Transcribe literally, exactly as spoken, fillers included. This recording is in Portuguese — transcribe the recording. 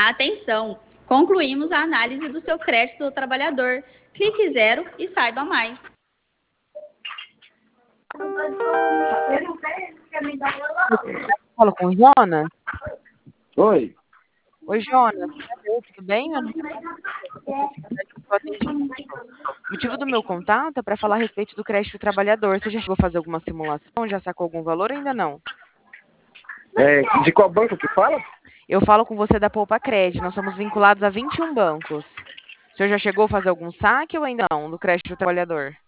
Atenção! Concluímos a análise do seu crédito do trabalhador. Clique zero e saiba mais. Falo com o Jonas? Oi. Oi, Jonas. Tudo bem? Meu nome é atendimento. O motivo do meu contato é para falar a respeito do crédito do trabalhador. Você já chegou a fazer alguma simulação? Já sacou algum valor ou ainda não? É, de qual banco que fala? Eu falo com você da Poupa Cred. Nós somos vinculados a vinte e um bancos. O senhor já chegou a fazer algum saque ou ainda não, do crédito do trabalhador?